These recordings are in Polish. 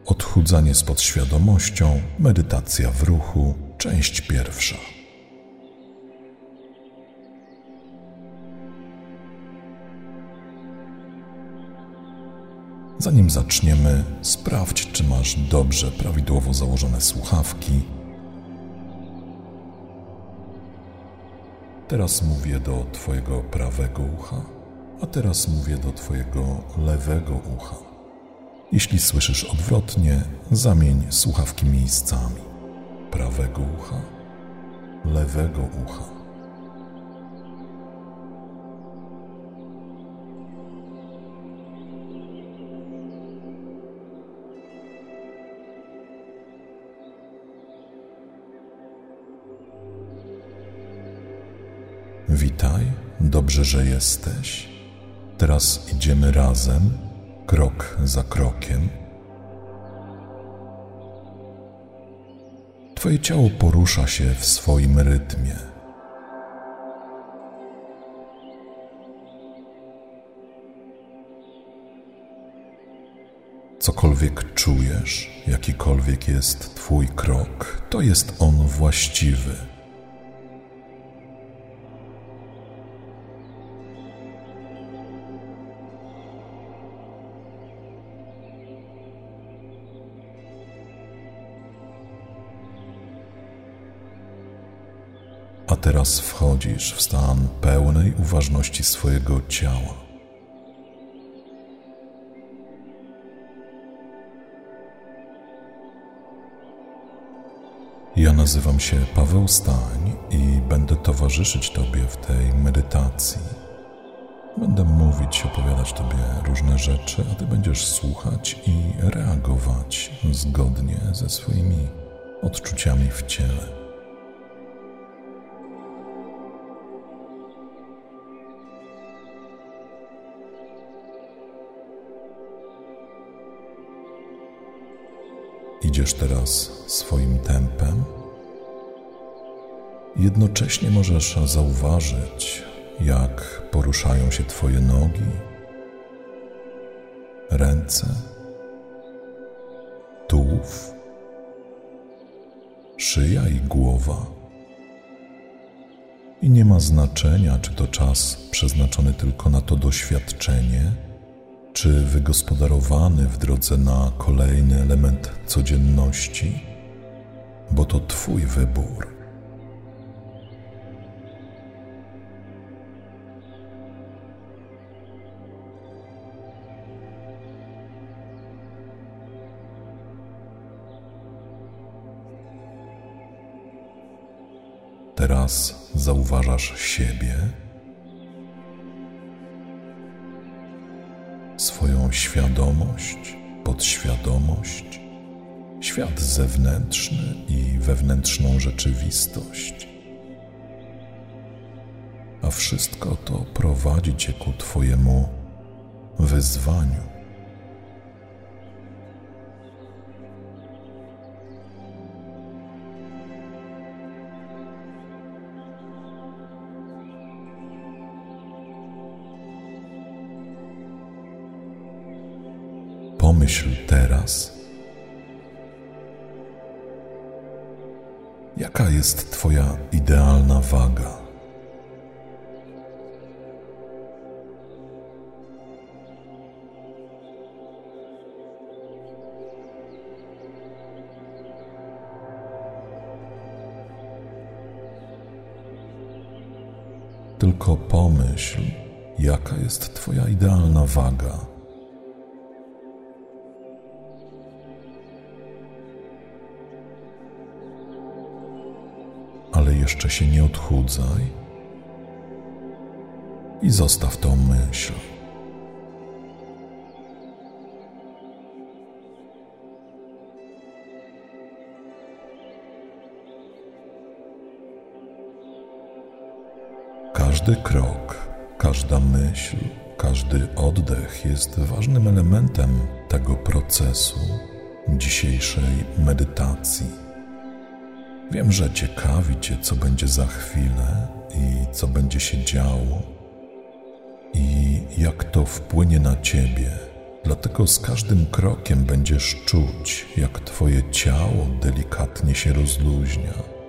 Odchudzanie z podświadomością, medytacja w ruchu, część pierwsza. Zanim zaczniemy, sprawdź, czy masz dobrze, prawidłowo założone słuchawki. Teraz mówię do twojego prawego ucha, a teraz mówię do twojego lewego ucha. Jeśli słyszysz odwrotnie, zamień słuchawki miejscami. Prawego ucha, lewego ucha. Witaj, dobrze, że jesteś. Teraz idziemy razem, krok za krokiem. Twoje ciało porusza się w swoim rytmie. Cokolwiek czujesz, jakikolwiek jest twój krok, to jest on właściwy. A teraz wchodzisz w stan pełnej uważności swojego ciała. Ja nazywam się Paweł Stań i będę towarzyszyć Tobie w tej medytacji. Będę mówić, opowiadać Tobie różne rzeczy, a Ty będziesz słuchać i reagować zgodnie ze swoimi odczuciami w ciele. Idziesz teraz swoim tempem. Jednocześnie możesz zauważyć, jak poruszają się Twoje nogi, ręce, tułów, szyja i głowa. I nie ma znaczenia, czy to czas przeznaczony tylko na to doświadczenie, czy wygospodarowany w drodze na kolejny element codzienności, bo to Twój wybór. Teraz zauważasz siebie, swoją świadomość, podświadomość, świat zewnętrzny i wewnętrzną rzeczywistość. A wszystko to prowadzi Cię ku Twojemu wyzwaniu. Pomyśl teraz, jaka jest Twoja idealna waga. Tylko pomyśl, jaka jest Twoja idealna waga. Ale jeszcze się nie odchudzaj i zostaw tą myśl. Każdy krok, każda myśl, każdy oddech jest ważnym elementem tego procesu dzisiejszej medytacji. Wiem, że ciekawi Cię, co będzie za chwilę i co będzie się działo i jak to wpłynie na Ciebie, Dlatego z każdym krokiem będziesz czuć, jak twoje ciało delikatnie się rozluźnia.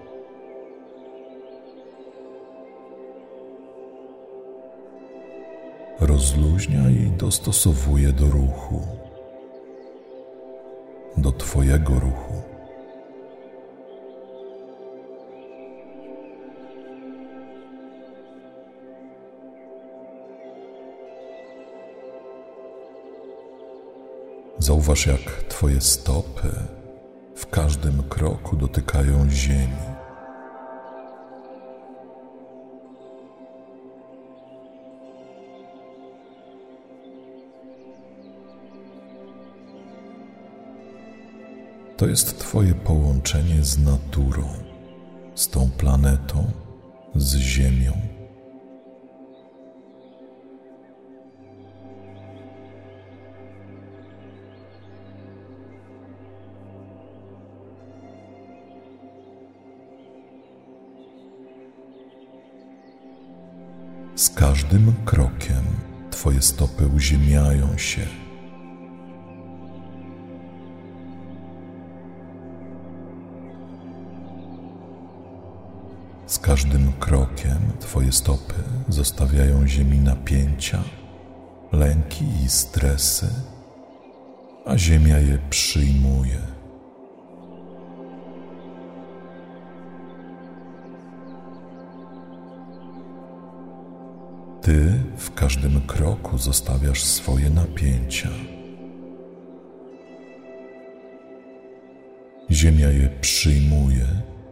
Rozluźnia i dostosowuje do ruchu, do twojego ruchu. Zauważ, jak twoje stopy w każdym kroku dotykają ziemi. To jest twoje połączenie z naturą, z tą planetą, z Ziemią. Z każdym krokiem twoje stopy uziemiają się. Z każdym krokiem twoje stopy zostawiają ziemi napięcia, lęki i stresy, a ziemia je przyjmuje. Ty w każdym kroku zostawiasz swoje napięcia. Ziemia je przyjmuje,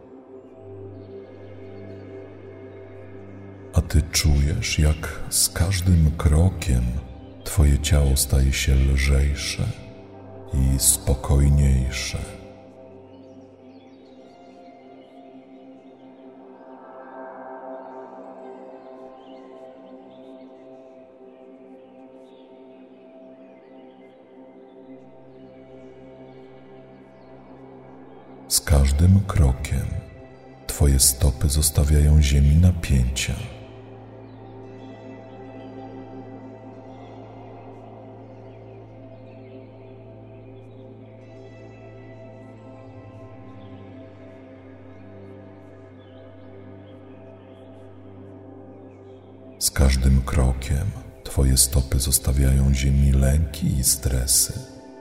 a ty czujesz, jak z każdym krokiem twoje ciało staje się lżejsze i spokojniejsze. Z każdym krokiem twoje stopy zostawiają ziemi napięcia. Z każdym krokiem twoje stopy zostawiają ziemi lęki i stresy.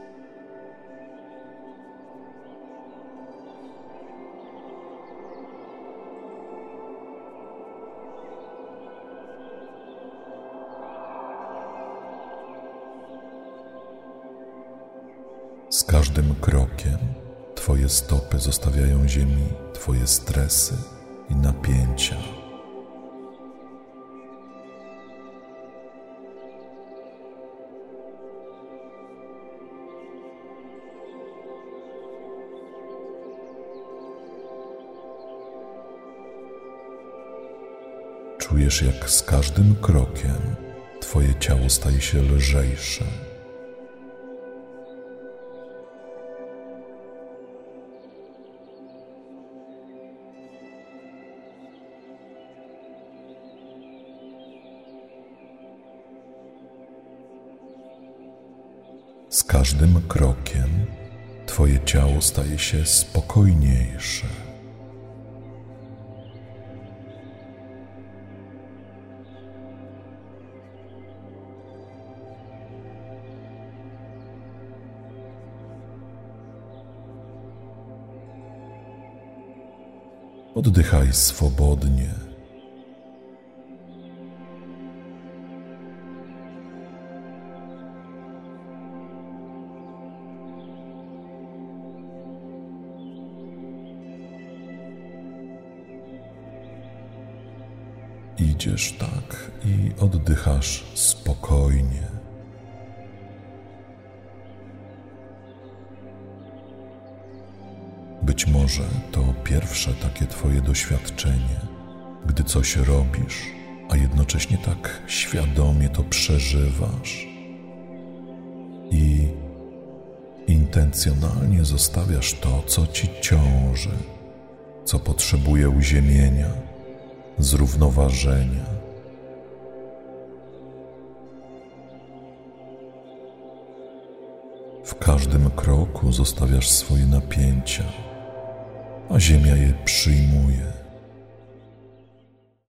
Z każdym krokiem twoje stopy zostawiają ziemi twoje stresy i napięcia. Czujesz, jak z każdym krokiem twoje ciało staje się lżejsze. Z każdym krokiem twoje ciało staje się spokojniejsze. Oddychaj swobodnie. Idziesz tak i oddychasz spokojnie. Być może to pierwsze takie twoje doświadczenie, gdy coś robisz, a jednocześnie tak świadomie to przeżywasz i intencjonalnie zostawiasz to, co ci ciąży, co potrzebuje uziemienia, zrównoważenia. W każdym kroku zostawiasz swoje napięcia, a Ziemia je przyjmuje.